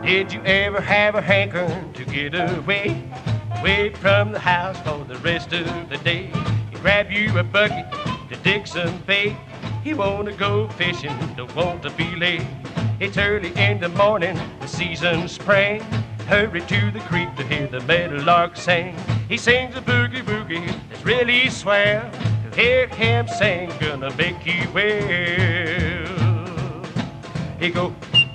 Did you ever have a hankering to get away from the house for the rest of the day? You grab you a bucket to dig some bait. You wanna go fishing, don't want to be late. It's early in the morning, the season's spring. Hurry to the creek to hear the meadowlark sing. He sings a boogie woogie that's really swell. To hear him sing, gonna make you well. He go.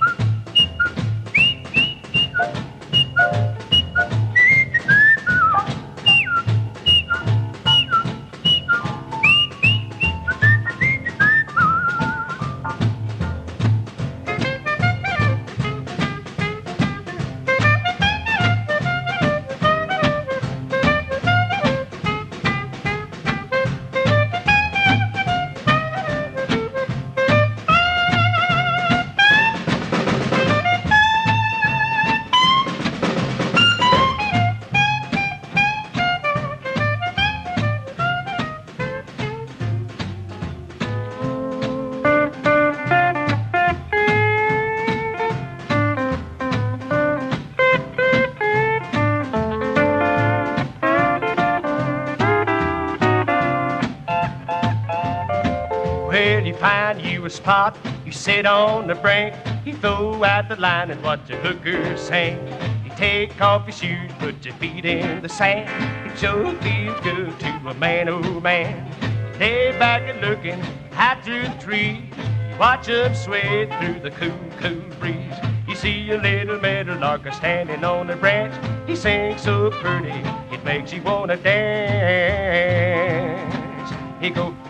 Well, you find you a spot, you sit on the brink, you throw out the line and watch the hooker sing. You take off your shoes, put your feet in the sand. It sure feels good to a man, oh man. Lay back and looking out through the trees. You watch them sway through the cool, cool breeze. You see a little meadowlark standing on the branch. He sings so pretty, it makes you wanna dance. He go.